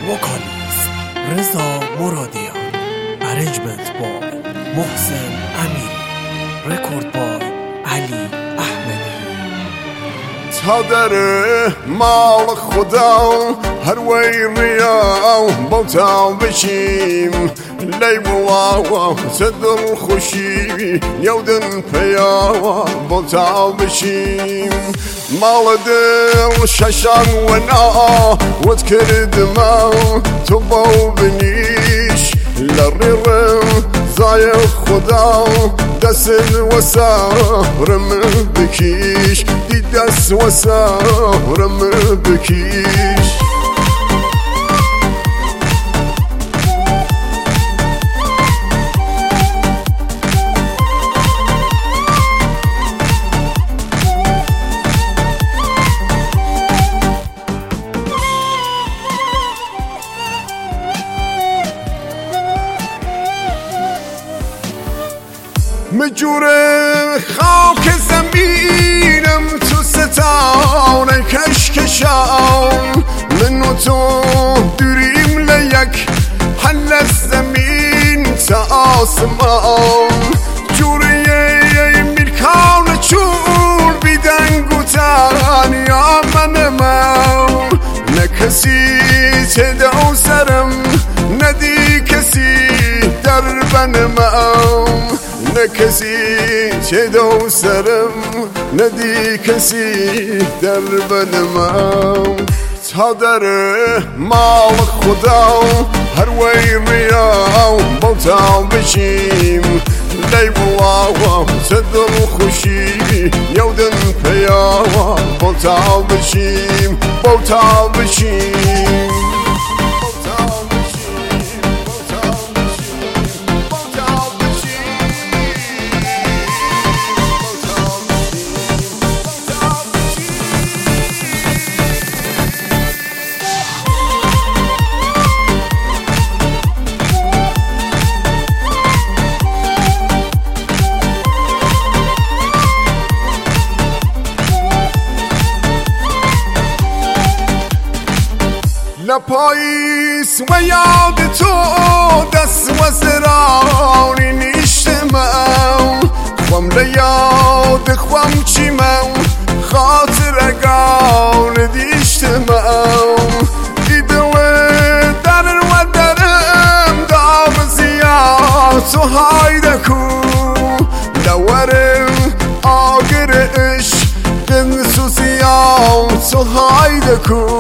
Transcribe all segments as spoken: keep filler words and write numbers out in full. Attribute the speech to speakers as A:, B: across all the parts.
A: وکالیست رضا مرادیان، ارنجمنت بای محسن امیری، رکورد بای علی احمدی.
B: تا در مال خدا هر وی ریا بوتا بشیم لیبوا زدل خوشی یودن پیا بوتا بشیم مال دل ششان و نا ود کردم تو باو بنیش لررم زای خدا دست وسارم بکیش دی دست وسارم بکیش مجور خاک زمینم تو ستاره کشکشان من و تو دوریم لیک حل از زمین تا آسمان جوریه میرکان چون بیدنگ و تنیا منم نه کسی چه دو سرم ندی کسی در بنم نه کسی چه دو سرم ندی کسی در بنم تا در مال خدا هر وی ریا بوتا بشیم لیبوا زدل خوشی یودن پیا بوتا بشیم بوتا بشیم نپاییس و یاد تو دست و زرانی نیشتم خوام لیاد خوام چیمم خاطر اگان دیشتم ایدو درن و درم دام زیاد تو هایده کو دورم آگر عشق سوزیاد تو هایده کو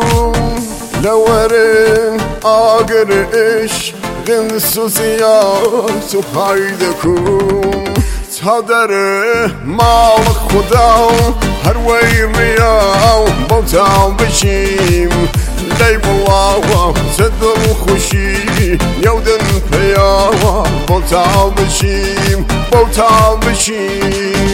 B: لورن آگر عشق سوزیات تو پیدا کن تا در مال خدا هر وی ریا بوتا بشیم لیبوا زدل خوشی یودن پیا بوتا بشیم بوتا بشیم